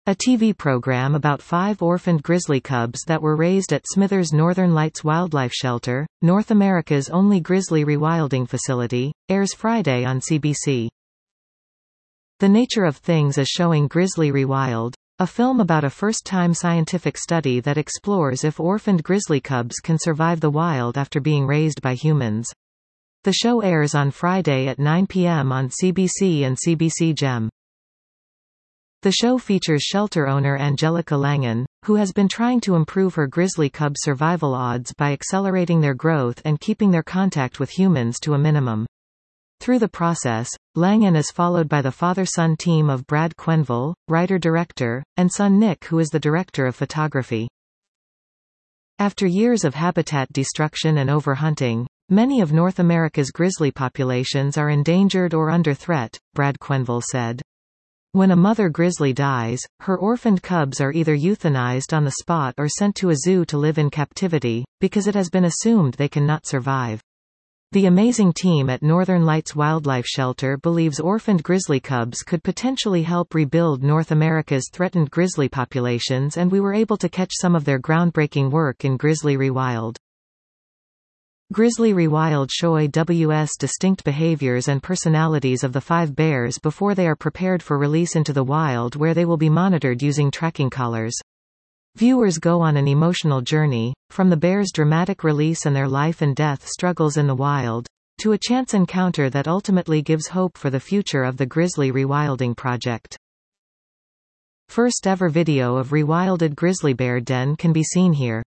A TV program about 5 orphaned grizzly cubs that were raised at Smithers Northern Lights Wildlife Shelter, North America's only grizzly rewilding facility, airs Friday on CBC. The Nature of Things is showing Grizzly Rewild, a film about a first-time scientific study that explores if orphaned grizzly cubs can survive the wild after being raised by humans. The show airs on Friday at 9 p.m. on CBC and CBC Gem. The show features shelter owner Angelica Langen, who has been trying to improve her grizzly cub survival odds by accelerating their growth and keeping their contact with humans to a minimum. Through the process, Langen is followed by the father-son team of Brad Quenville, writer-director, and son Nick, who is the director of photography. After years of habitat destruction and overhunting, many of North America's grizzly populations are endangered or under threat, Brad Quenville said. When a mother grizzly dies, her orphaned cubs are either euthanized on the spot or sent to a zoo to live in captivity, because it has been assumed they cannot survive. The amazing team at Northern Lights Wildlife Shelter believes orphaned grizzly cubs could potentially help rebuild North America's threatened grizzly populations, and we were able to catch some of their groundbreaking work in Grizzly Rewild. Grizzly Rewild shows distinct behaviors and personalities of the 5 bears before they are prepared for release into the wild, where they will be monitored using tracking collars. Viewers go on an emotional journey, from the bears' dramatic release and their life and death struggles in the wild, to a chance encounter that ultimately gives hope for the future of the Grizzly Rewilding project. First ever video of rewilded grizzly bear den can be seen here.